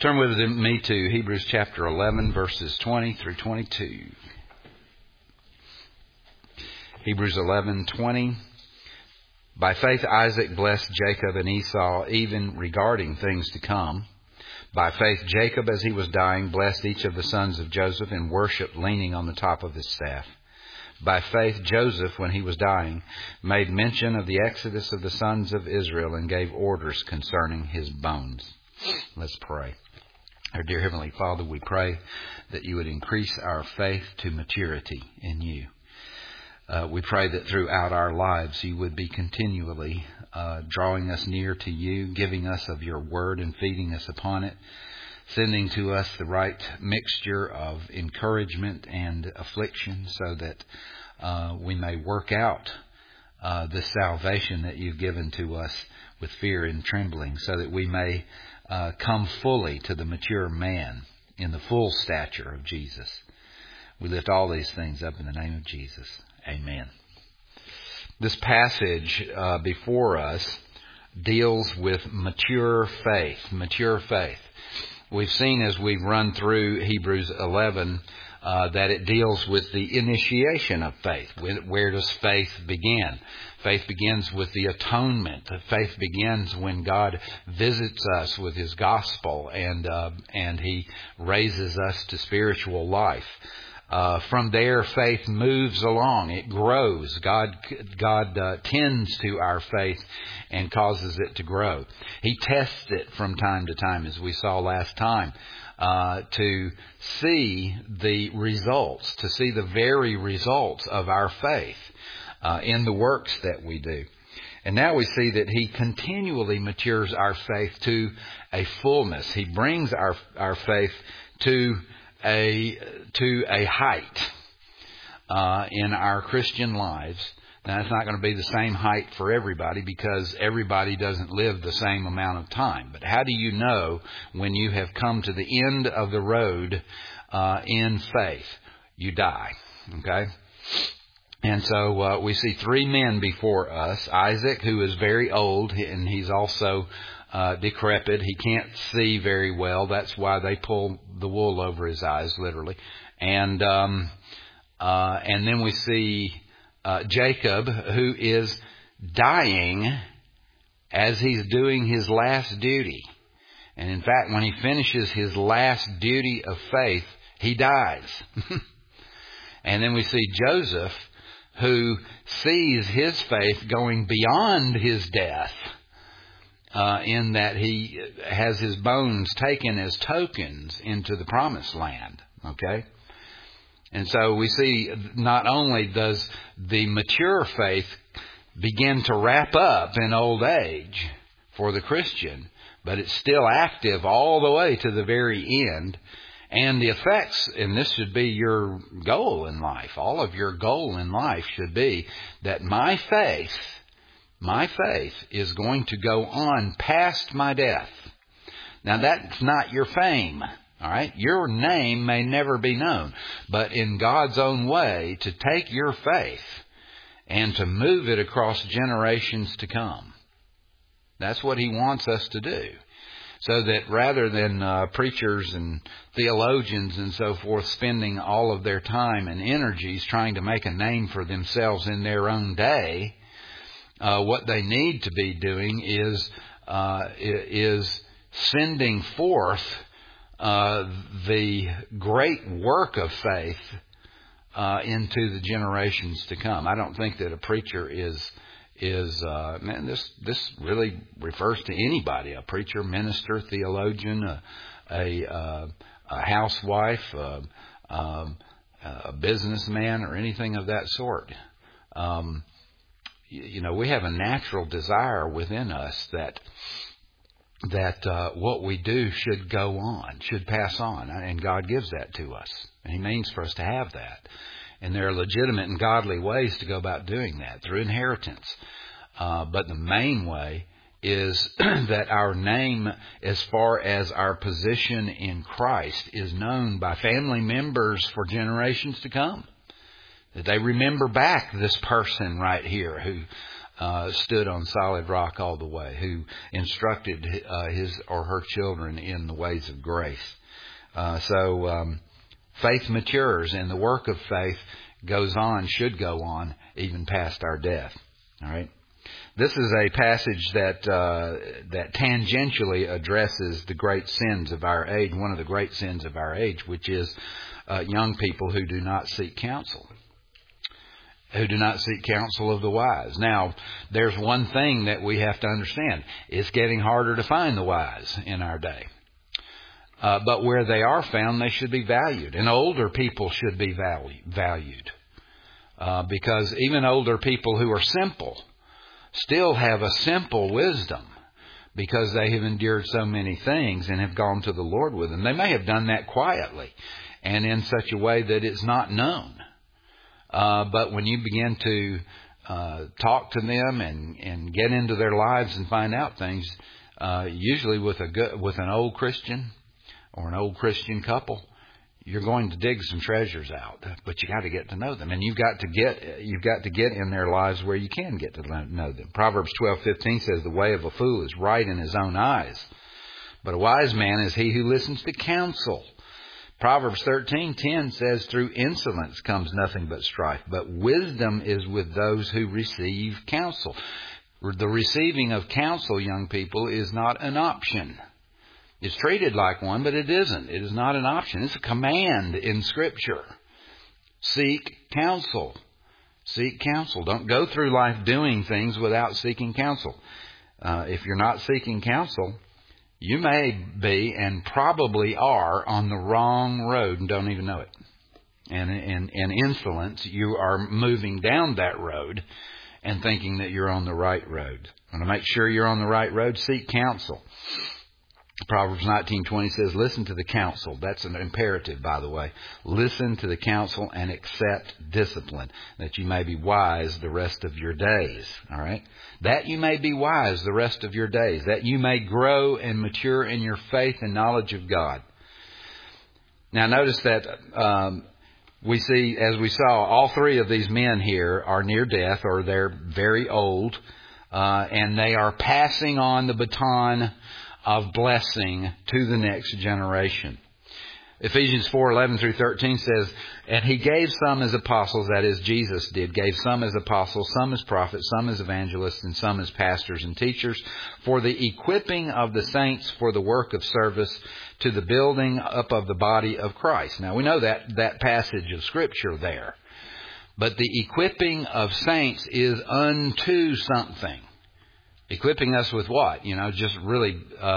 Turn with me to Hebrews chapter 11, verses 20 through 22. Hebrews 11:20. By faith Isaac blessed Jacob and Esau, even regarding things to come. By faith Jacob, as he was dying, blessed each of the sons of Joseph and worshipped, leaning on the top of his staff. By faith Joseph, when he was dying, made mention of the exodus of the sons of Israel and gave orders concerning his bones. Let's pray. Our dear Heavenly Father, we pray that you would increase our faith to maturity in you. We pray that throughout our lives you would be continually drawing us near to you, giving us of your word and feeding us upon it, sending to us the right mixture of encouragement and affliction so that we may work out the salvation that you've given to us with fear and trembling, so that we may come fully to the mature man in the full stature of Jesus. We lift all these things up in the name of Jesus. Amen. This passage before us deals with mature faith. Mature faith. We've seen as we've run through Hebrews 11 that it deals with the initiation of faith. Where does faith begin? Faith begins with the atonement. Faith begins when God visits us with His gospel and He raises us to spiritual life. From there, faith moves along. It grows. God tends to our faith and causes it to grow. He tests it from time to time, as we saw last time, to see the results, to see the very results of our faith in the works that we do. And now we see that He continually matures our faith to a fullness. He brings our faith to a height in our Christian lives. Now, it's not going to be the same height for everybody because everybody doesn't live the same amount of time. But how do you know when you have come to the end of the road in faith? You die. Okay? And so we see three men before us. Isaac, who is very old, and he's also decrepit. He can't see very well. That's why they pull the wool over his eyes, literally. And then we see Jacob, who is dying as he's doing his last duty. And in fact, when he finishes his last duty of faith, he dies. And then we see Joseph, who sees his faith going beyond his death, in that he has his bones taken as tokens into the promised land. Okay? And so we see not only does the mature faith begin to wrap up in old age for the Christian, but it's still active all the way to the very end. And the effects, and this should be your goal in life, all of your goal in life should be that my faith is going to go on past my death. Now, that's not your fame, all right? Your name may never be known, but in God's own way, to take your faith and to move it across generations to come. That's what He wants us to do. So that rather than preachers and theologians and so forth spending all of their time and energies trying to make a name for themselves in their own day, what they need to be doing is sending forth the great work of faith into the generations to come. I don't think that a preacher is this really refers to anybody: a preacher, minister, theologian, a housewife, a businessman, or anything of that sort. We have a natural desire within us that what we do should go on, should pass on, and God gives that to us. And He means for us to have that. And there are legitimate and godly ways to go about doing that, through inheritance. But the main way is that our name, as far as our position in Christ, is known by family members for generations to come. That they remember back this person right here who stood on solid rock all the way, who instructed his or her children in the ways of grace. Faith matures, and the work of faith should go on, even past our death. All right. This is a passage that tangentially addresses the great sins of our age, one of the great sins of our age, which is young people who do not seek counsel. Who do not seek counsel of the wise. Now, there's one thing that we have to understand. It's getting harder to find the wise in our day. But where they are found, they should be valued. And older people should be valued. Because even older people who are simple still have a simple wisdom, because they have endured so many things and have gone to the Lord with them. They may have done that quietly and in such a way that it's not known. But when you begin to talk to them and get into their lives and find out things, usually with an old Christian or an old Christian couple, you're going to dig some treasures out. But you got to get to know them, and you've got to get in their lives where you can get to know them. Proverbs 12:15 says, "The way of a fool is right in his own eyes, but a wise man is he who listens to counsel." Proverbs 13:10 says, "Through insolence comes nothing but strife, but wisdom is with those who receive counsel." The receiving of counsel, young people, is not an option. It's treated like one, but it isn't. It is not an option. It's a command in Scripture. Seek counsel. Seek counsel. Don't go through life doing things without seeking counsel. If you're not seeking counsel, you may be and probably are on the wrong road and don't even know it. And in insolence, you are moving down that road and thinking that you're on the right road. And to make sure you're on the right road, seek counsel. Proverbs 19:20 says, "Listen to the counsel." That's an imperative, by the way. Listen to the counsel and accept discipline, that you may be wise the rest of your days. All right? That you may be wise the rest of your days, that you may grow and mature in your faith and knowledge of God. Now, notice that we see, as we saw, all three of these men here are near death, or they're very old, and they are passing on the baton of blessing to the next generation. Ephesians 4:11 through 13 says, "And he gave some as apostles," that is, Jesus gave some as apostles, some as prophets, some as evangelists, and some as pastors and teachers, for the equipping of the saints for the work of service, to the building up of the body of Christ. Now, we know that passage of Scripture there. But the equipping of saints is unto something. Equipping us with what? Just really,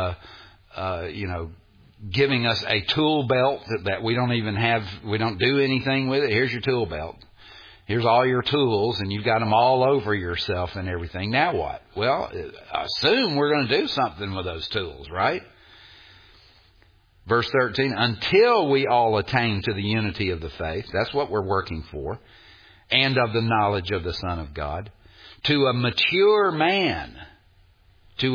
giving us a tool belt that we don't even have, we don't do anything with it. Here's your tool belt. Here's all your tools, and you've got them all over yourself and everything. Now what? Well, assume we're going to do something with those tools, right? Verse 13, "Until we all attain to the unity of the faith," that's what we're working for, "and of the knowledge of the Son of God, to a mature man, to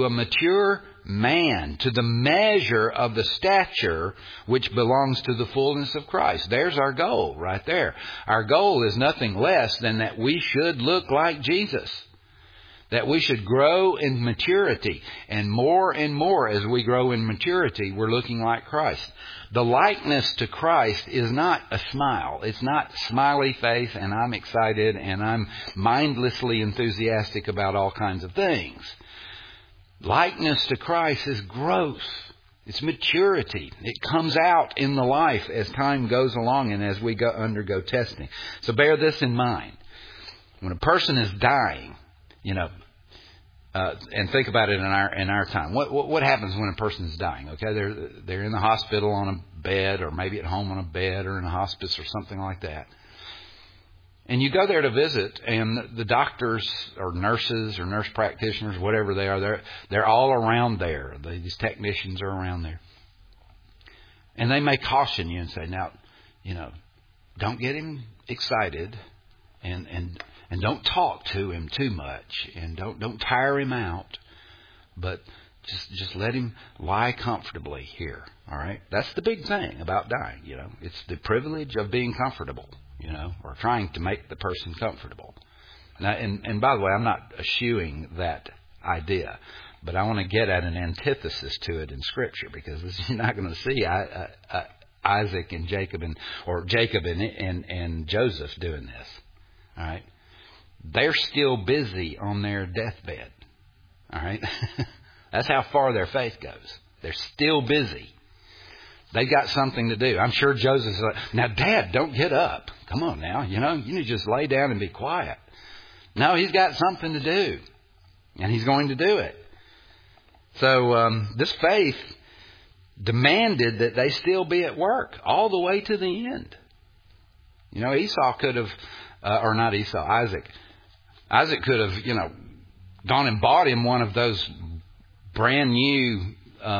the measure of the stature which belongs to the fullness of Christ." There's our goal right there. Our goal is nothing less than that we should look like Jesus. That we should grow in maturity. And more as we grow in maturity, we're looking like Christ. The likeness to Christ is not a smile. It's not smiley face and I'm excited and I'm mindlessly enthusiastic about all kinds of things. Likeness to Christ is growth. It's maturity. It comes out in the life as time goes along and as we undergo testing. So bear this in mind. When a person is dying, and think about it in our time. What happens when a person is dying? Okay, they're in the hospital on a bed, or maybe at home on a bed, or in a hospice or something like that. And you go there to visit, and the doctors or nurses or nurse practitioners, whatever they are, they're all around there. These technicians are around there. And they may caution you and say, now, don't get him excited and don't talk to him too much, and don't tire him out, but just let him lie comfortably here. All right? That's the big thing about dying, It's the privilege of being comfortable. Or trying to make the person comfortable. Now, and by the way, I'm not eschewing that idea, but I want to get at an antithesis to it in Scripture, because you're not going to see Isaac and Jacob or Jacob and Joseph doing this. All right, they're still busy on their deathbed. All right, that's how far their faith goes. They're still busy. They got something to do. I'm sure Joseph's like, now, Dad, don't get up. Come on now. You need to just lay down and be quiet. No, he's got something to do. And he's going to do it. So this faith demanded that they still be at work all the way to the end. Esau could have, or not Esau, Isaac. Isaac could have, gone and bought him one of those brand new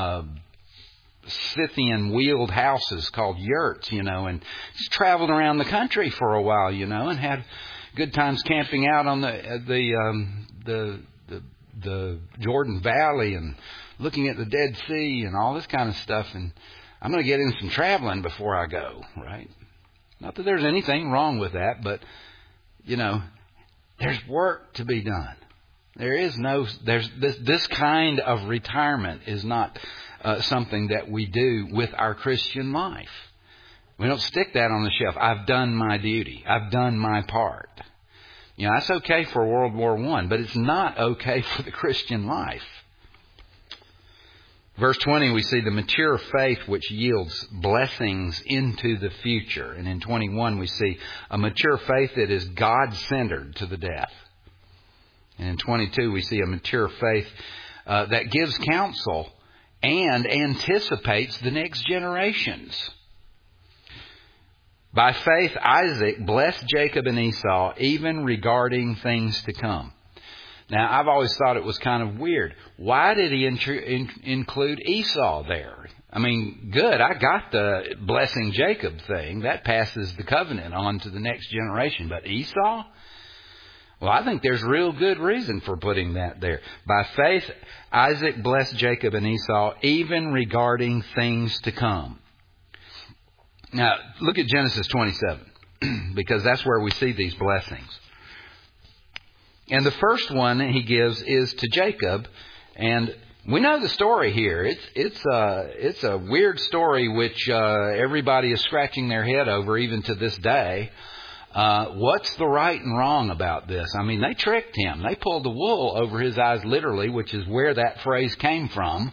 Scythian wheeled houses called yurts, and just traveled around the country for a while, and had good times camping out on the Jordan Valley and looking at the Dead Sea and all this kind of stuff. And I'm going to get in some traveling before I go, right? Not that there's anything wrong with that, but there's work to be done. There's this kind of retirement is not something that we do with our Christian life. We don't stick that on the shelf. I've done my duty. I've done my part. That's okay for World War I, but it's not okay for the Christian life. Verse 20, we see the mature faith which yields blessings into the future. And in 21, we see a mature faith that is God-centered to the death. And in 22, we see a mature faith that gives counsel and anticipates the next generations. By faith, Isaac blessed Jacob and Esau, even regarding things to come. Now, I've always thought it was kind of weird. Why did he include Esau there? I mean, good, I got the blessing Jacob thing. That passes the covenant on to the next generation. But Esau? Well, I think there's real good reason for putting that there. By faith, Isaac blessed Jacob and Esau, even regarding things to come. Now, look at Genesis 27, because that's where we see these blessings. And the first one he gives is to Jacob, and we know the story here. It's a weird story which everybody is scratching their head over even to this day. What's the right and wrong about this? I mean, they tricked him. They pulled the wool over his eyes, literally, which is where that phrase came from.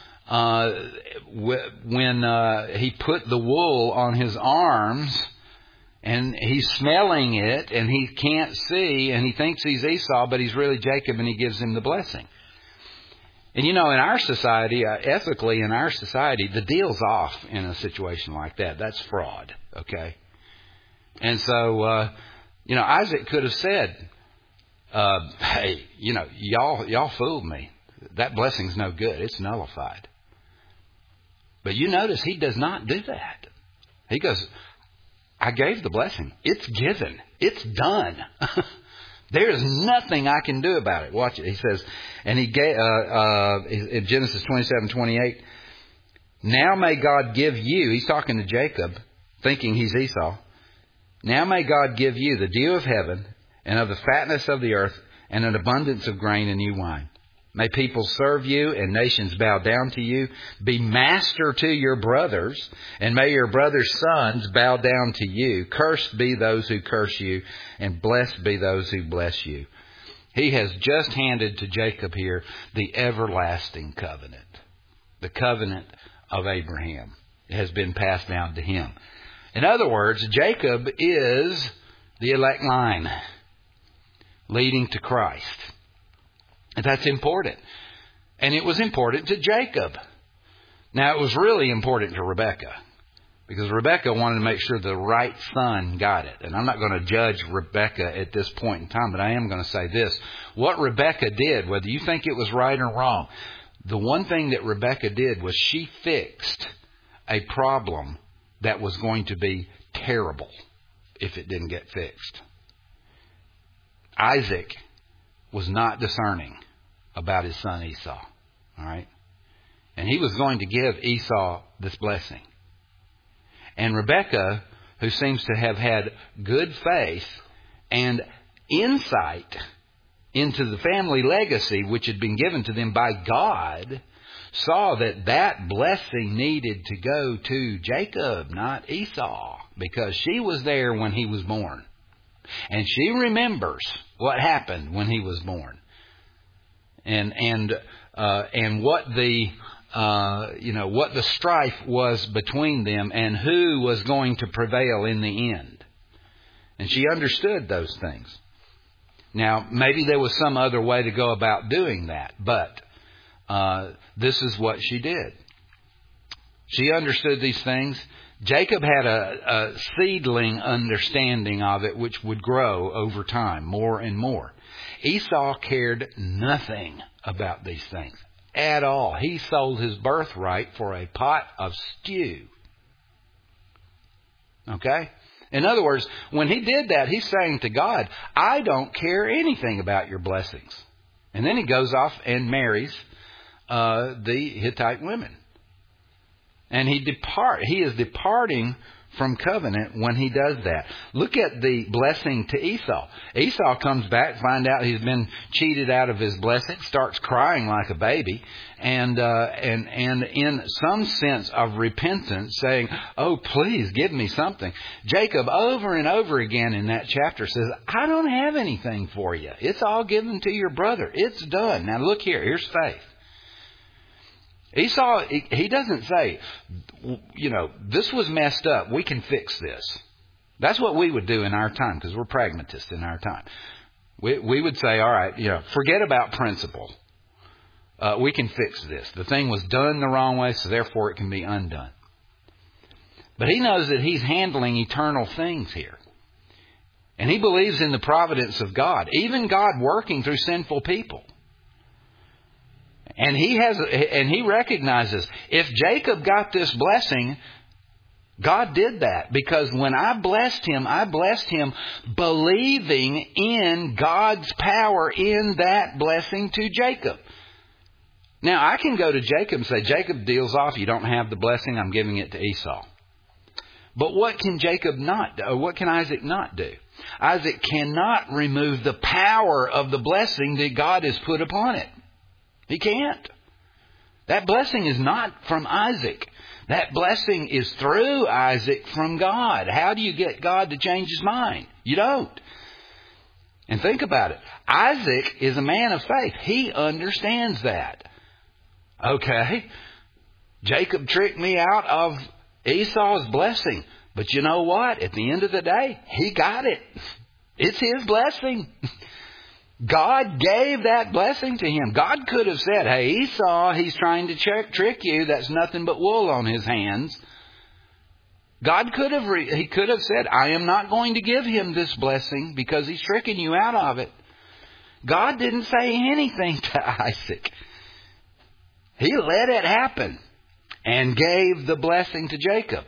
When he put the wool on his arms, and he's smelling it, and he can't see, and he thinks he's Esau, but he's really Jacob, and he gives him the blessing. And in our society, ethically in our society, the deal's off in a situation like that. That's fraud, okay? And so, Isaac could have said, hey, y'all fooled me. That blessing's no good. It's nullified. But you notice he does not do that. He goes, I gave the blessing. It's given. It's done. There's nothing I can do about it. Watch it. He says, and he gave, in Genesis 27:28, now may God give you, he's talking to Jacob, thinking he's Esau, now may God give you the dew of heaven and of the fatness of the earth and an abundance of grain and new wine. May people serve you and nations bow down to you. Be master to your brothers, and may your brothers' sons bow down to you. Cursed be those who curse you, and blessed be those who bless you. He has just handed to Jacob here the everlasting covenant. The covenant of Abraham has been passed down to him. In other words, Jacob is the elect line leading to Christ. And that's important. And it was important to Jacob. Now, it was really important to Rebekah, because Rebekah wanted to make sure the right son got it. And I'm not going to judge Rebekah at this point in time, but I am going to say this. What Rebekah did, whether you think it was right or wrong, the one thing that Rebekah did was she fixed a problem that was going to be terrible if it didn't get fixed. Isaac was not discerning about his son Esau. All right? And he was going to give Esau this blessing. And Rebekah, who seems to have had good faith and insight into the family legacy which had been given to them by God, saw that that blessing needed to go to Jacob, not Esau, because she was there when he was born. And she remembers what happened when he was born. And what the what the strife was between them and who was going to prevail in the end. And she understood those things. Now, maybe there was some other way to go about doing that, but this is what she did. She understood these things. Jacob had a seedling understanding of it, which would grow over time more and more. Esau cared nothing about these things at all. He sold his birthright for a pot of stew. Okay? In other words, when he did that, he's saying to God, I don't care anything about your blessings. And then he goes off and marries the Hittite women. And he is departing from covenant when he does that. Look at the blessing to Esau. Esau comes back, find out he's been cheated out of his blessing, starts crying like a baby, and in some sense of repentance, saying, "Oh, please give me something." Jacob, over and over again in that chapter, says, "I don't have anything for you. It's all given to your brother. It's done. Now look here. Here's faith." Esau, he doesn't say, this was messed up. We can fix this. That's what we would do in our time, because we're pragmatists in our time. We would say, all right, forget about principle. We can fix this. The thing was done the wrong way, so therefore it can be undone. But he knows that he's handling eternal things here. And he believes in the providence of God, even God working through sinful people. And he recognizes, if Jacob got this blessing, God did that. Because when I blessed him believing in God's power in that blessing to Jacob. Now, I can go to Jacob and say, Jacob, deals off. You don't have the blessing. I'm giving it to Esau. But what can Jacob not do? Or what can Isaac not do? Isaac cannot remove the power of the blessing that God has put upon it. He can't. That blessing is not from Isaac. That blessing is through Isaac from God. How do you get God to change his mind? You don't. And think about it. Isaac is a man of faith. He understands that. Okay, Jacob tricked me out of Esau's blessing. But you know what? At the end of the day, he got it. It's his blessing. God gave that blessing to him. God could have said, hey, Esau, he's trying to trick you. That's nothing but wool on his hands. God could have said, I am not going to give him this blessing because he's tricking you out of it. God didn't say anything to Isaac. He let it happen and gave the blessing to Jacob.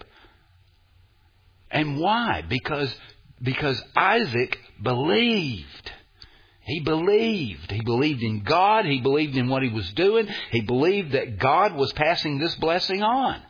And why? Because Isaac believed. He believed. He believed in God. He believed in what he was doing. He believed that God was passing this blessing on.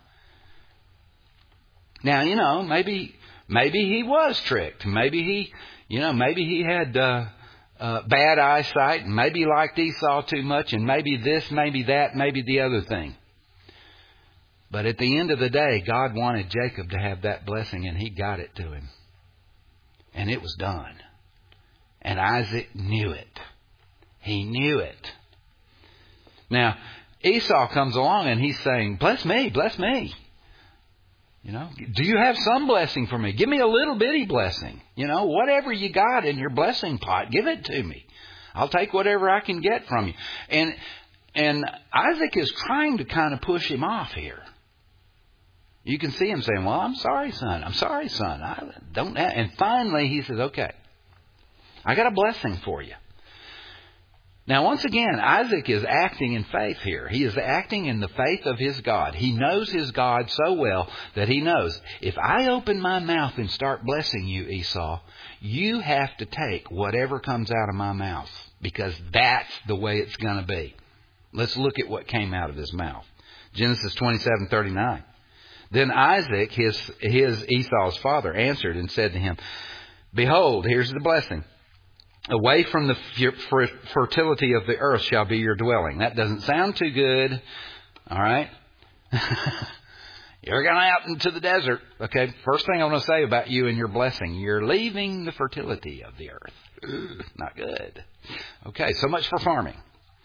Now, maybe he was tricked. Maybe he had bad eyesight, and maybe he liked Esau too much, and maybe this, maybe that, maybe the other thing. But at the end of the day, God wanted Jacob to have that blessing, and he got it to him. And it was done. And Isaac knew it. He knew it. Now, Esau comes along and he's saying, bless me, bless me. Do you have some blessing for me? Give me a little bitty blessing. Whatever you got in your blessing pot, give it to me. I'll take whatever I can get from you. And Isaac is trying to kind of push him off here. You can see him saying, well, I'm sorry, son. I don't have. And finally he says, okay, I got a blessing for you. Now, once again, Isaac is acting in faith here. He is acting in the faith of his God. He knows his God so well that he knows, if I open my mouth and start blessing you, Esau, you have to take whatever comes out of my mouth, because that's the way it's going to be. Let's look at what came out of his mouth. Genesis 27:39. Then Isaac, his Esau's father, answered and said to him, behold, here's the blessing. Away from the fertility of the earth shall be your dwelling. That doesn't sound too good. All right. You're going out into the desert. Okay. First thing I want to say about you and your blessing. You're leaving the fertility of the earth. Not good. Okay. So much for farming.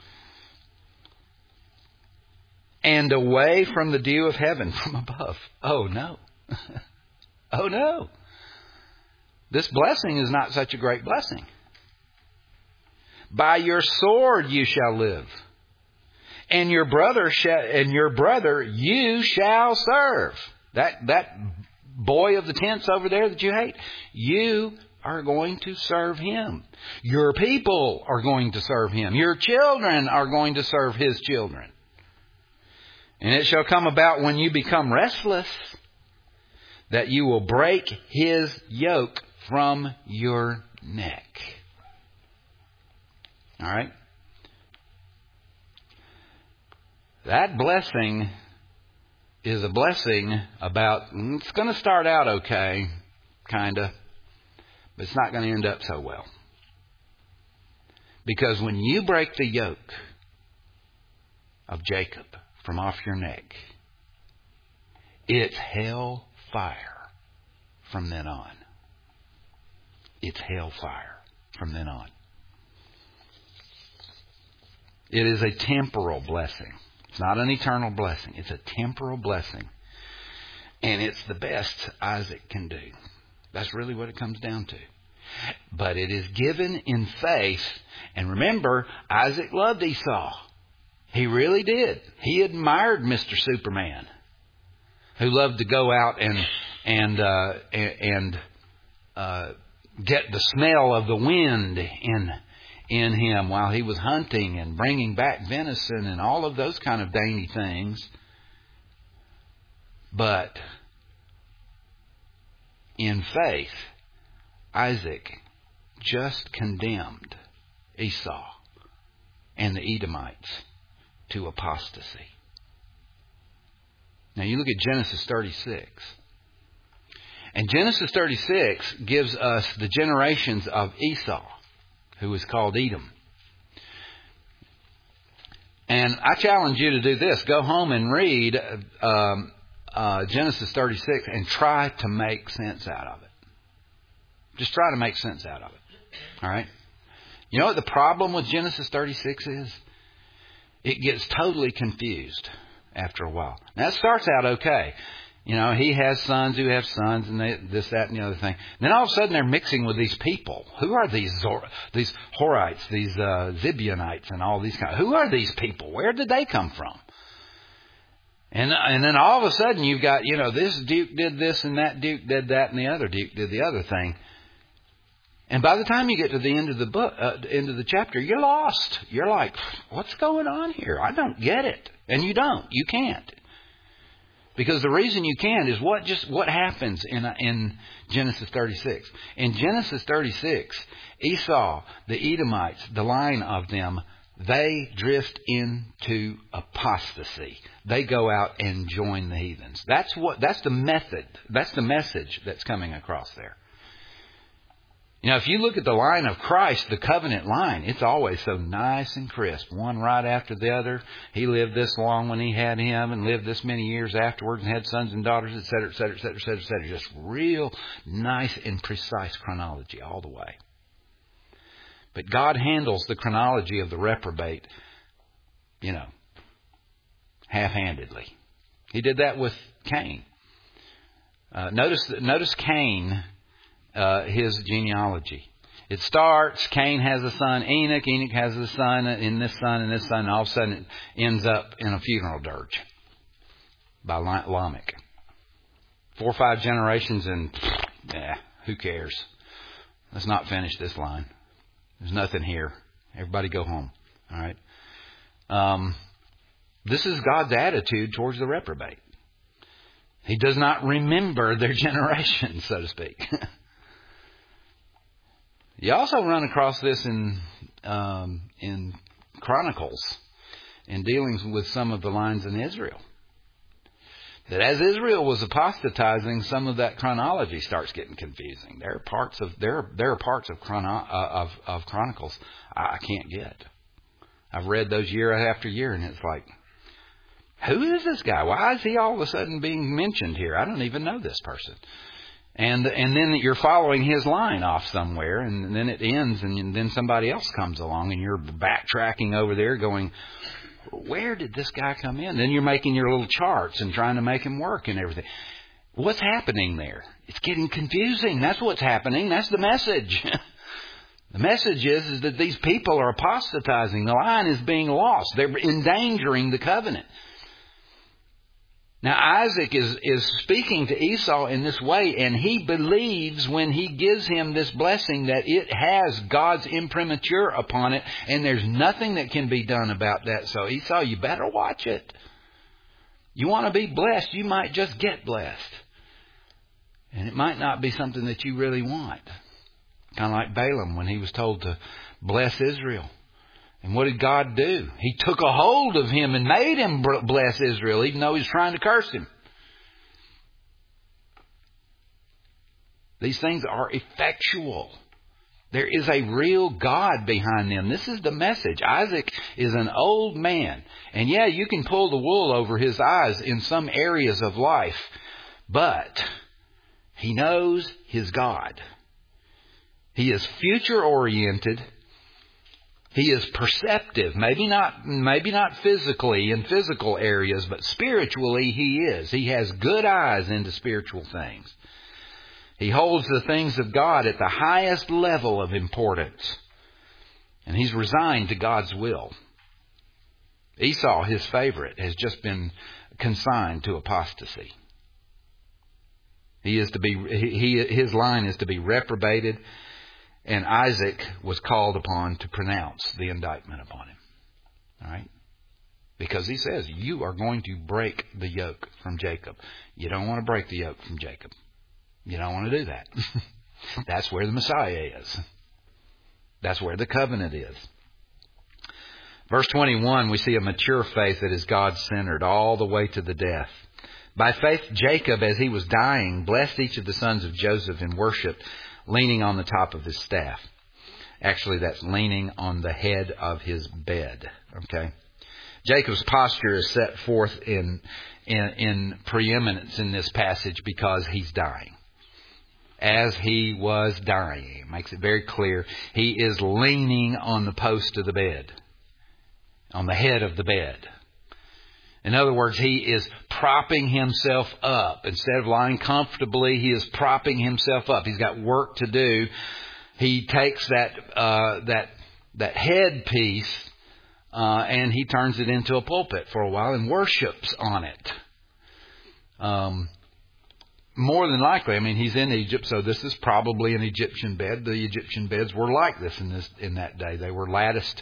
And away from the dew of heaven from above. Oh no. Oh no. This blessing is not such a great blessing. By your sword you shall live, and your brother you shall serve. That boy of the tents over there that you hate, you are going to serve him. Your people are going to serve him. Your children are going to serve his children. And it shall come about when you become restless that you will break his yoke from your neck. All right? That blessing is a blessing about, it's going to start out okay, kind of, but it's not going to end up so well. Because when you break the yoke of Jacob from off your neck, it's hell fire from then on. It's hell fire from then on. It is a temporal blessing. It's not an eternal blessing. It's a temporal blessing. And it's the best Isaac can do. That's really what it comes down to. But it is given in faith. And remember, Isaac loved Esau. He really did. He admired Mr. Superman, who loved to go out and get the smell of the wind in him while he was hunting and bringing back venison and all of those kind of dainty things. But in faith, Isaac just condemned Esau and the Edomites to apostasy. Now you look at Genesis 36. And Genesis 36 gives us the generations of Esau, who is called Edom. And I challenge you to do this. Go home and read Genesis 36 and try to make sense out of it. Just try to make sense out of it. All right? You know what the problem with Genesis 36 is? It gets totally confused after a while. Now, it starts out okay. You know, he has sons who have sons, and this, that, and the other thing. And then all of a sudden, they're mixing with these people. Who are these Horites, these Zibionites, and all these kinds? Who are these people? Where did they come from? And then all of a sudden, you've got, you know, this duke did this, and that duke did that, and the other duke did the other thing. And by the time you get to the end of the book, end of the chapter, you're lost. You're like, what's going on here? I don't get it. And you don't. You can't. Because the reason you can't is what happens in Genesis 36. In Genesis 36, Esau, the Edomites, the line of them, they drift into apostasy. They go out and join the heathens. That's the method. That's the message that's coming across there. You know, if you look at the line of Christ, the covenant line, it's always so nice and crisp, one right after the other. He lived this long when he had him and lived this many years afterwards and had sons and daughters, et cetera, et cetera, et cetera, et cetera, et cetera. Just real nice and precise chronology all the way. But God handles the chronology of the reprobate, you know, half-handedly. He did that with Cain. Notice Cain. His genealogy. It starts, Cain has a son, Enoch. Enoch has a son, and this son, and this son. And all of a sudden it ends up in a funeral dirge by Lamech. 4 or 5 generations and, who cares? Let's not finish this line. There's nothing here. Everybody go home. All right. This is God's attitude towards the reprobate. He does not remember their generation, so to speak. You also run across this in Chronicles in dealings with some of the lines in Israel. that as Israel was apostatizing, some of that chronology starts getting confusing. There are parts of Chronicles I can't get. I've read those year after year, and it's like, who is this guy? Why is he all of a sudden being mentioned here? I don't even know this person. And then you're following his line off somewhere, and then it ends, and then somebody else comes along, and you're backtracking over there going, where did this guy come in? Then you're making your little charts and trying to make him work and everything. What's happening there? It's getting confusing. That's what's happening. That's the message. The message is that these people are apostatizing. The line is being lost. They're endangering the covenant. Now, Isaac is speaking to Esau in this way, and he believes when he gives him this blessing that it has God's imprimatur upon it, and there's nothing that can be done about that. So, Esau, you better watch it. You want to be blessed, you might just get blessed. And it might not be something that you really want. Kind of like Balaam when he was told to bless Israel. And what did God do? He took a hold of him and made him bless Israel, even though he was trying to curse him. These things are effectual. There is a real God behind them. This is the message. Isaac is an old man. And yeah, you can pull the wool over his eyes in some areas of life. But he knows his God. He is future-oriented. He is perceptive, maybe not physically in physical areas, but spiritually he is. He has good eyes into spiritual things. He holds the things of God at the highest level of importance. And he's resigned to God's will. Esau, his favorite, has just been consigned to apostasy. His line is to be reprobated. And Isaac was called upon to pronounce the indictment upon him. All right? Because he says, you are going to break the yoke from Jacob. You don't want to break the yoke from Jacob. You don't want to do that. That's where the Messiah is. That's where the covenant is. Verse 21, we see a mature faith that is God-centered all the way to the death. By faith, Jacob, as he was dying, blessed each of the sons of Joseph in worship, leaning on the top of his staff. Actually, that's leaning on the head of his bed. Okay? Jacob's posture is set forth in preeminence in this passage because he's dying. As he was dying, it makes it very clear, he is leaning on the post of the bed, on the head of the bed. In other words, he is propping himself up. Instead of lying comfortably, he is propping himself up. He's got work to do. He takes that headpiece and he turns it into a pulpit for a while and worships on it. More than likely, I mean, he's in Egypt, so this is probably an Egyptian bed. The Egyptian beds were like this in that day. They were latticed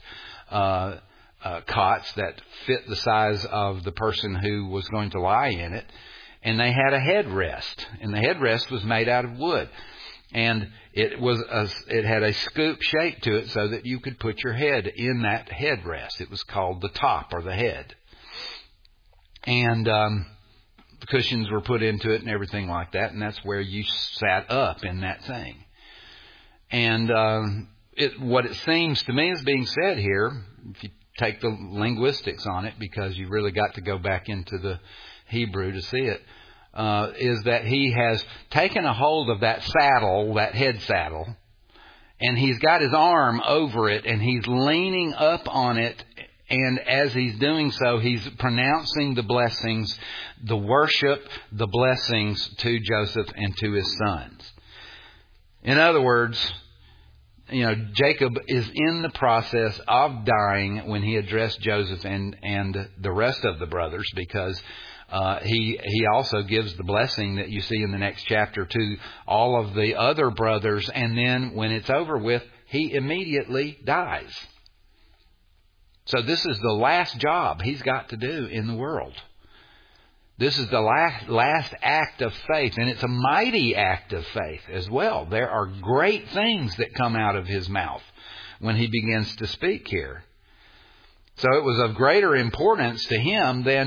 cots that fit the size of the person who was going to lie in it. And they had a headrest. And the headrest was made out of wood. And it had a scoop shape to it so that you could put your head in that headrest. It was called the top or the head. And the cushions were put into it and everything like that. And that's where you sat up in that thing. And what it seems to me is being said here, if you take the linguistics on it, because you really got to go back into the Hebrew to see it, is that he has taken a hold of that saddle, that head saddle, and he's got his arm over it, and he's leaning up on it, and as he's doing so, he's pronouncing the blessings, the worship, the blessings to Joseph and to his sons. In other words, Jacob is in the process of dying when he addressed Joseph and the rest of the brothers, because he also gives the blessing that you see in the next chapter to all of the other brothers. And then when it's over with, he immediately dies. So this is the last job he's got to do in the world. This is the last act of faith, and it's a mighty act of faith as well. There are great things that come out of his mouth when he begins to speak here. So it was of greater importance to him than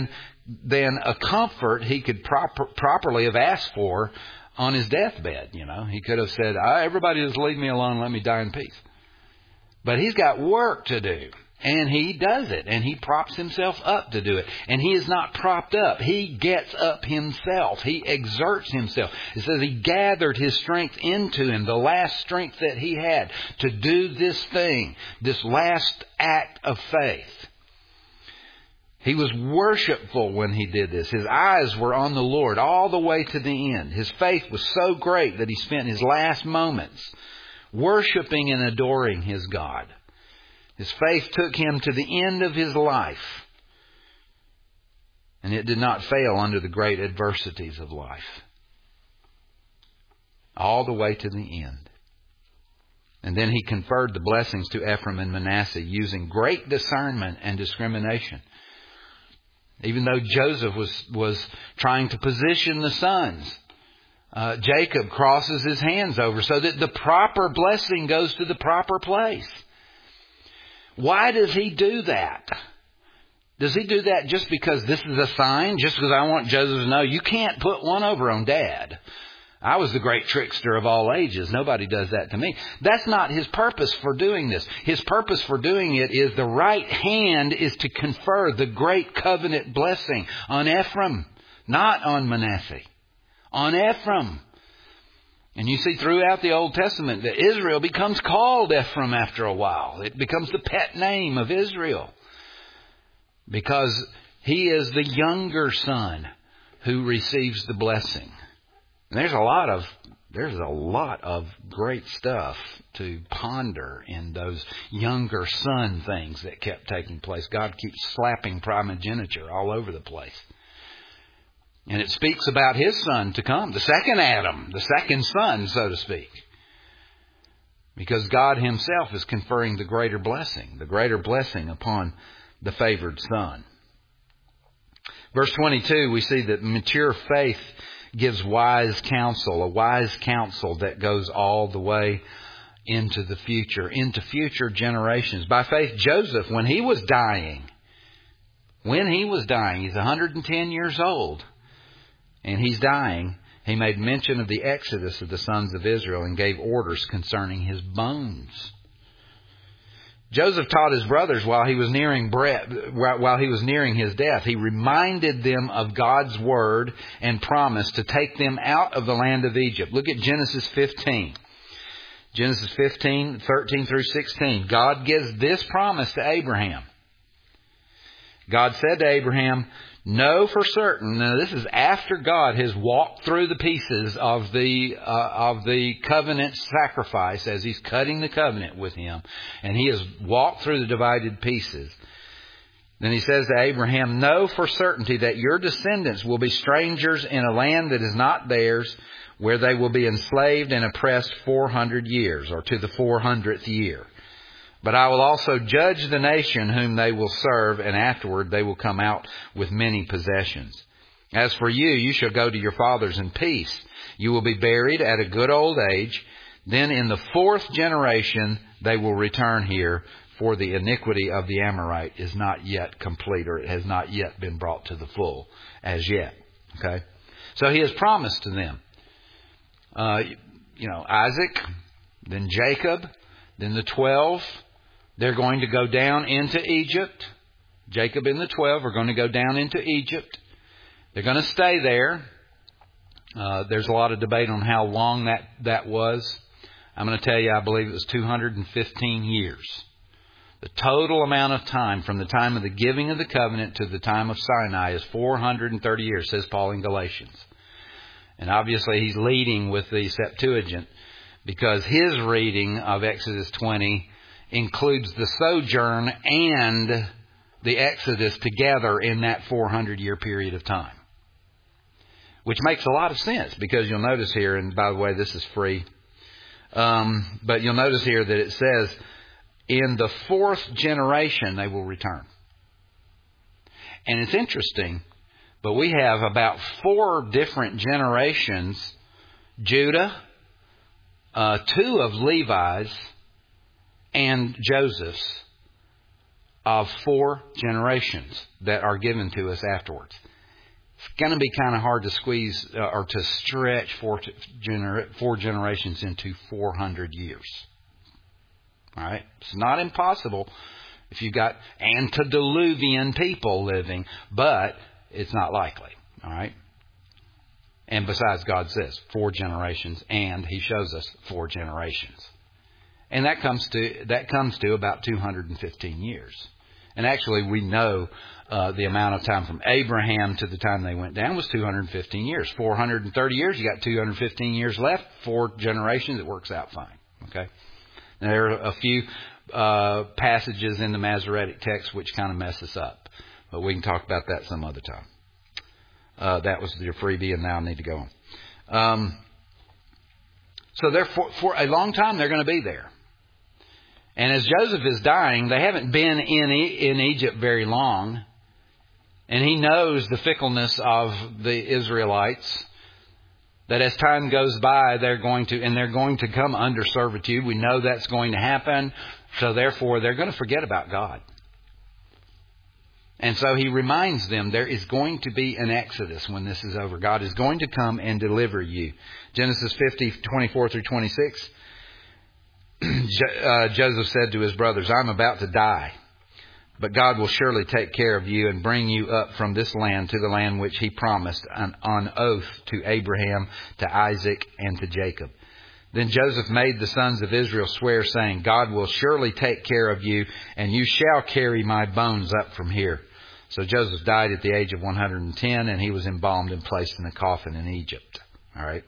than a comfort he could properly have asked for on his deathbed. He could have said, everybody just leave me alone, let me die in peace. But he's got work to do. And he does it. And he props himself up to do it. And he is not propped up. He gets up himself. He exerts himself. It says he gathered his strength into him, the last strength that he had to do this thing, this last act of faith. He was worshipful when he did this. His eyes were on the Lord all the way to the end. His faith was so great that he spent his last moments worshiping and adoring his God. His faith took him to the end of his life. And it did not fail under the great adversities of life. All the way to the end. And then he conferred the blessings to Ephraim and Manasseh using great discernment and discrimination. Even though Joseph was trying to position the sons, Jacob crosses his hands over so that the proper blessing goes to the proper place. Why does he do that? Does he do that just because this is a sign? Just because I want Joseph to know, you can't put one over on Dad. I was the great trickster of all ages. Nobody does that to me. That's not his purpose for doing this. His purpose for doing it is the right hand is to confer the great covenant blessing on Ephraim, not on Manasseh. On Ephraim. And you see throughout the Old Testament that Israel becomes called Ephraim after a while. It becomes the pet name of Israel. Because he is the younger son who receives the blessing. And there's a lot of great stuff to ponder in those younger son things that kept taking place. God keeps slapping primogeniture all over the place. And it speaks about his son to come, the second Adam, the second son, so to speak. Because God himself is conferring the greater blessing upon the favored son. Verse 22, we see that mature faith gives wise counsel, a wise counsel that goes all the way into the future, into future generations. By faith, Joseph, when he was dying, he's 110 years old. And he's dying, he made mention of the exodus of the sons of Israel and gave orders concerning his bones. Joseph taught his brothers while he was nearing his death. He reminded them of God's word and promise to take them out of the land of Egypt. Look at Genesis 15. Genesis 15, 13 through 16. God gives this promise to Abraham. God said to Abraham, know for certain, now this is after God has walked through the pieces of the covenant sacrifice as he's cutting the covenant with him. And he has walked through the divided pieces. Then he says to Abraham, know for certainty that your descendants will be strangers in a land that is not theirs, where they will be enslaved and oppressed 400 years, or to the 400th year. But I will also judge the nation whom they will serve, and afterward they will come out with many possessions. As for you, you shall go to your fathers in peace. You will be buried at a good old age. Then in the 4th generation they will return here, for the iniquity of the Amorite is not yet complete, or it has not yet been brought to the full as yet. Okay? So he has promised to them, Isaac, then Jacob, then the 12. They're going to go down into Egypt. Jacob and the 12 are going to go down into Egypt. They're going to stay there. There's a lot of debate on how long that was. I'm going to tell you, I believe it was 215 years. The total amount of time from the time of the giving of the covenant to the time of Sinai is 430 years, says Paul in Galatians. And obviously he's leading with the Septuagint because his reading of Exodus 20 includes the sojourn and the Exodus together in that 400-year period of time. Which makes a lot of sense because you'll notice here, and by the way, this is free, but you'll notice here that it says, in the 4th generation they will return. And it's interesting, but we have about 4 different generations, Judah, 2 of Levi's, and Joseph's, of 4 generations that are given to us afterwards. It's going to be kind of hard to squeeze or to stretch four generations into 400 years. All right? It's not impossible if you've got antediluvian people living, but it's not likely. All right? And besides, God says 4 generations, and He shows us 4 generations. And that comes to about 215 years. And actually, we know the amount of time from Abraham to the time they went down was 215 years. 430 years, you got 215 years left. 4 generations, it works out fine. Okay? Now, there are a few passages in the Masoretic text which kind of mess us up. But we can talk about that some other time. That was your freebie, and now I need to go on. So therefore, for a long time, they're going to be there. And as Joseph is dying, they haven't been in Egypt very long. And he knows the fickleness of the Israelites. That as time goes by, they're going to come under servitude. We know that's going to happen. So therefore, they're going to forget about God. And so he reminds them there is going to be an exodus when this is over. God is going to come and deliver you. Genesis 50:24 through 26. Joseph said to his brothers, I'm about to die, but God will surely take care of you and bring you up from this land to the land which He promised on oath to Abraham, to Isaac, and to Jacob. Then Joseph made the sons of Israel swear, saying, God will surely take care of you, and you shall carry my bones up from here. So Joseph died at the age of 110, and he was embalmed and placed in a coffin in Egypt. All right.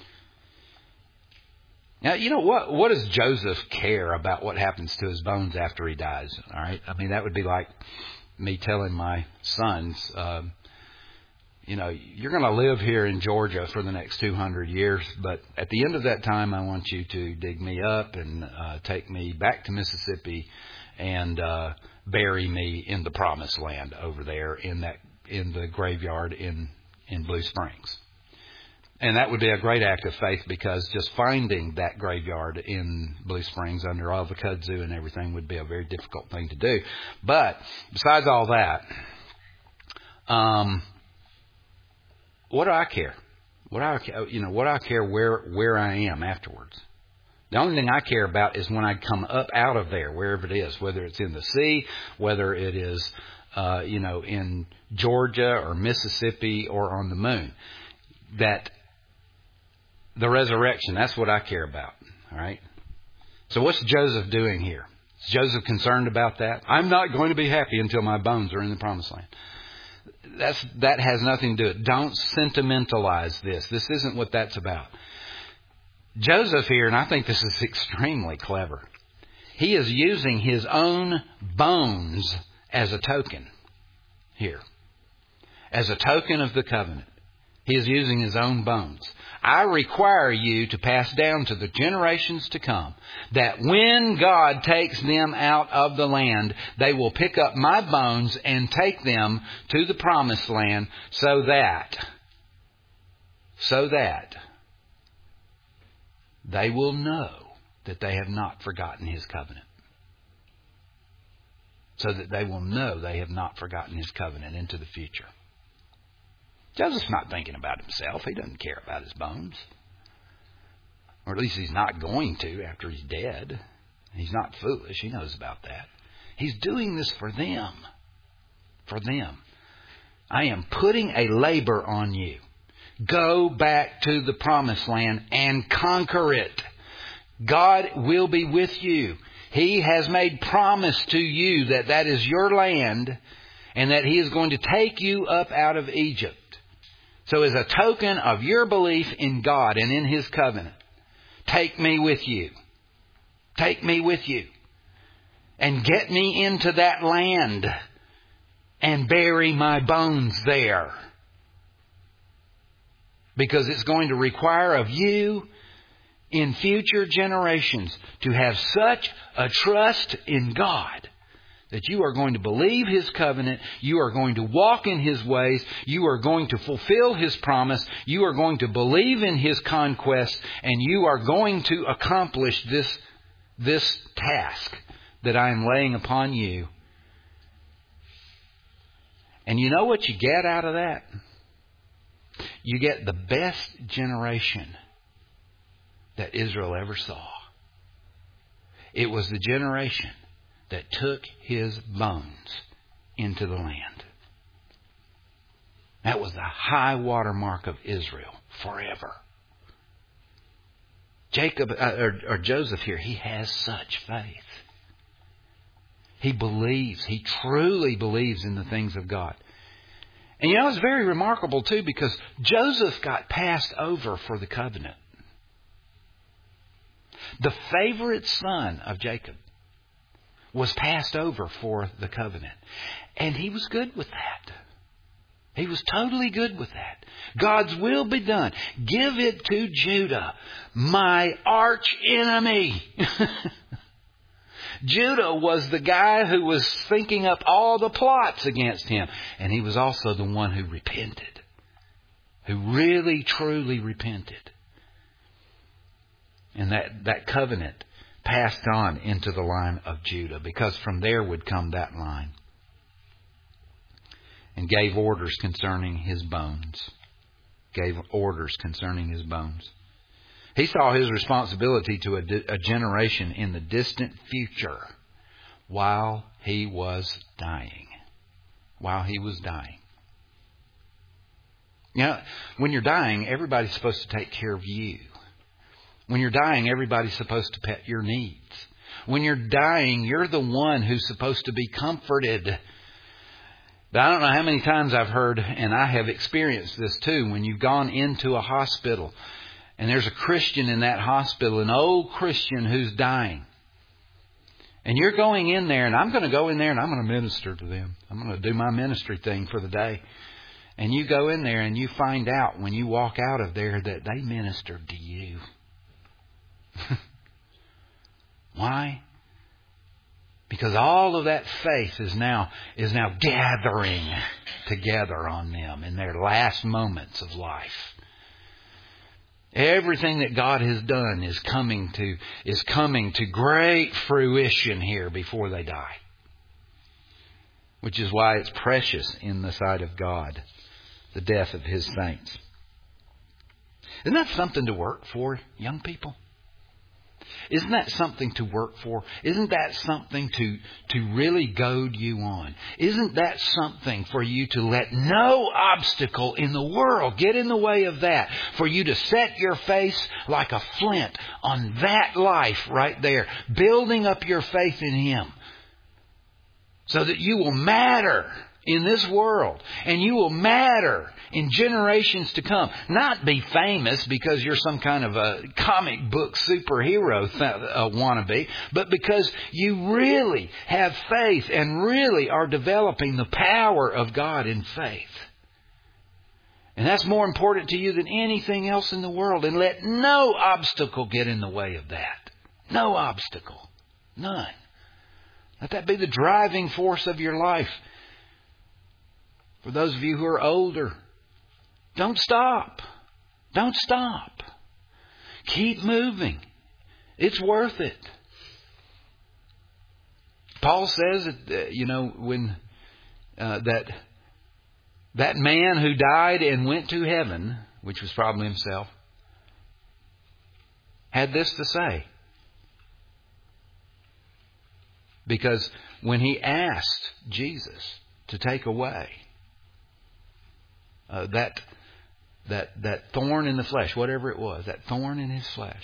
Now, you know, what does Joseph care about what happens to his bones after he dies? All right. I mean, that would be like me telling my sons, you're going to live here in Georgia for the next 200 years. But at the end of that time, I want you to dig me up and take me back to Mississippi and bury me in the promised land over there in the graveyard in Blue Springs. And that would be a great act of faith, because just finding that graveyard in Blue Springs under all the kudzu and everything would be a very difficult thing to do. But besides all that, what do I care? What do I care where I am afterwards? The only thing I care about is when I come up out of there, wherever it is, whether it's in the sea, whether it is, in Georgia or Mississippi or on the moon. That the resurrection, that's what I care about. All right. So what's Joseph doing here? Is Joseph concerned about that? I'm not going to be happy until my bones are in the promised land. That has nothing to do with it. Don't sentimentalize this. This isn't what that's about. Joseph here, and I think this is extremely clever, he is using his own bones as a token here. As a token of the covenant. He is using his own bones. I require you to pass down to the generations to come that when God takes them out of the land, they will pick up my bones and take them to the promised land so that they will know that they have not forgotten His covenant. So that they will know they have not forgotten His covenant into the future. Joseph's not thinking about himself. He doesn't care about his bones. Or at least he's not going to after he's dead. He's not foolish. He knows about that. He's doing this for them. For them. I am putting a labor on you. Go back to the promised land and conquer it. God will be with you. He has made promise to you that is your land and that He is going to take you up out of Egypt. So as a token of your belief in God and in His covenant, take me with you. Take me with you. And get me into that land and bury my bones there. Because it's going to require of you in future generations to have such a trust in God that you are going to believe His covenant, you are going to walk in His ways, you are going to fulfill His promise, you are going to believe in His conquest, and you are going to accomplish this task that I am laying upon you. And you know what you get out of that? you get the best generation that Israel ever saw. It was the generation that took his bones into the land. That was the high water mark of Israel forever. Joseph here, he has such faith. He believes. He truly believes in the things of God. And you know, it's very remarkable too, because Joseph got passed over for the covenant. The favorite son of Jacob was passed over for the covenant. And he was good with that. He was totally good with that. God's will be done. Give it to Judah, my arch enemy. Judah was the guy who was thinking up all the plots against him. And he was also the one who repented. Who really, truly repented. And that covenant passed on into the line of Judah, because from there would come that line. And gave orders concerning his bones. Gave orders concerning his bones. He saw his responsibility to a generation in the distant future while he was dying. While he was dying. You know, when you're dying, everybody's supposed to take care of you. When you're dying, everybody's supposed to pet your needs. When you're dying, you're the one who's supposed to be comforted. But I don't know how many times I've heard, and I have experienced this too, when you've gone into a hospital and there's a Christian in that hospital, an old Christian who's dying. And you're going in there, and I'm going to go in there and I'm going to minister to them. I'm going to do my ministry thing for the day. And you go in there and you find out when you walk out of there that they ministered to you. Why? Because all of that faith is now gathering together on them in their last moments of life. Everything that God has done is coming to great fruition here before they die. Which is why it's precious in the sight of God, the death of His saints. Isn't that something to work for, young people? Isn't that something to work for? Isn't that something to really goad you on? Isn't that something for you to let no obstacle in the world get in the way of that? For you to set your face like a flint on that life right there, building up your faith in Him, so that you will matter in this world, and you will matter in generations to come. Not be famous because you're some kind of a comic book superhero wannabe, but because you really have faith and really are developing the power of God in faith. And that's more important to you than anything else in the world. And let no obstacle get in the way of that. No obstacle. None. Let that be the driving force of your life. For those of you who are older, don't stop. Don't stop. Keep moving. It's worth it. Paul says that, when that man who died and went to heaven, which was probably himself, had this to say. Because when he asked Jesus to take away that thorn in the flesh, whatever it was, that thorn in his flesh,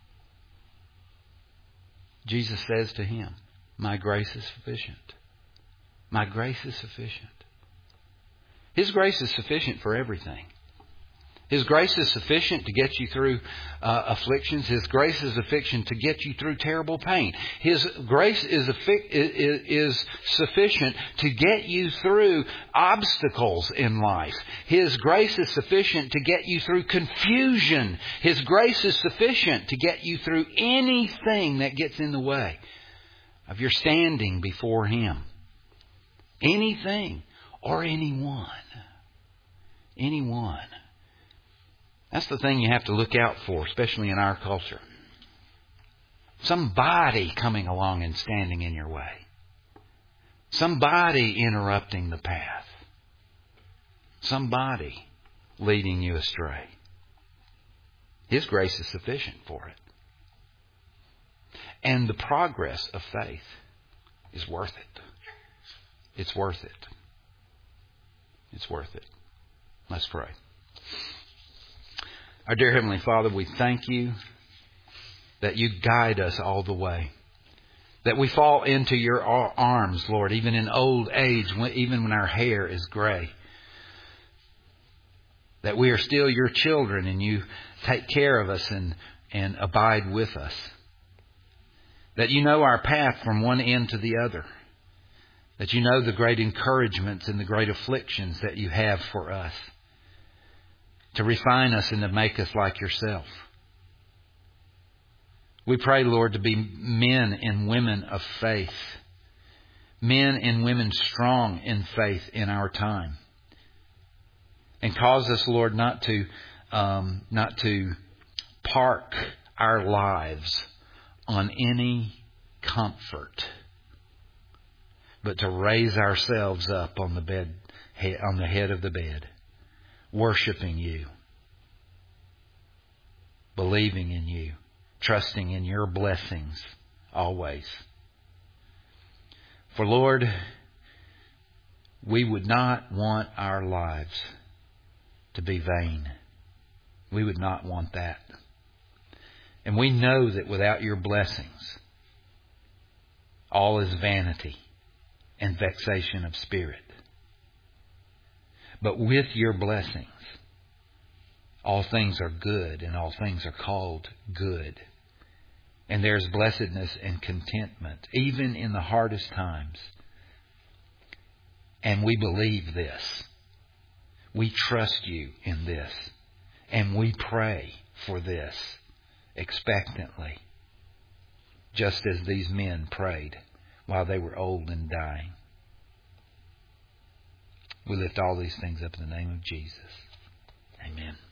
Jesus says to him, "My grace is sufficient. My grace is sufficient." His grace is sufficient for everything. His grace is sufficient to get you through afflictions. His grace is sufficient to get you through terrible pain. His grace is sufficient to get you through obstacles in life. His grace is sufficient to get you through confusion. His grace is sufficient to get you through anything that gets in the way of your standing before Him. Anything or anyone. Anyone. That's the thing you have to look out for, especially in our culture. Somebody coming along and standing in your way. Somebody interrupting the path. Somebody. leading you astray. His grace is sufficient for it. And the progress of faith is worth it. It's worth it. It's worth it. Let's pray. Our dear Heavenly Father, we thank you that you guide us all the way. That we fall into your arms, Lord, even in old age, even when our hair is gray. That we are still your children and you take care of us and abide with us. That you know our path from one end to the other. That you know the great encouragements and the great afflictions that you have for us. To refine us and to make us like yourself. We pray, Lord, to be men and women of faith. Men and women strong in faith in our time. And cause us, Lord, not to park our lives on any comfort, but to raise ourselves up on the bed, on the head of the bed, worshiping you, believing in you, trusting in your blessings always. For Lord, we would not want our lives to be vain. We would not want that. And we know that without your blessings, all is vanity and vexation of spirit. But with your blessings, all things are good and all things are called good. And there's blessedness and contentment, even in the hardest times. And we believe this. We trust you in this. And we pray for this expectantly. Just as these men prayed while they were old and dying. We lift all these things up in the name of Jesus. Amen.